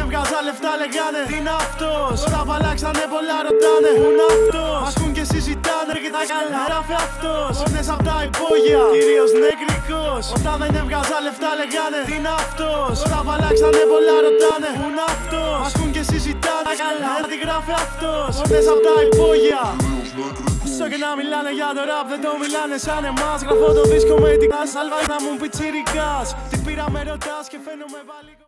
έβγαζα λεφτά λέγανε τι είναι αυτός. Τώρα παλάξανε πολλά ρωτάνε πού είναι αυτός. Μ' ακούν και συζητάνε και τα καλά γράφει αυτός. Όνες απ' τα υπόγεια, κυρίως νεκρικός. Όταν δεν έβγαζα λεφτά λέγανε τι είναι αυτός. Τώρα παλάξανε πολλά ρωτάνε πού είναι αυτός. Μ' ακούν και συζητάνε τα καλά τι γράφει αυτός. Όνες απ' τα υπόγεια. Όσο και να μιλάνε για το rap δεν το μιλάνε σαν εμάς. Γραφώ το δίσκο με την κάς, αλβά να μου πιτσιρικάς. Τι πήρα με ρωτάς και φαίνομαι πάλι.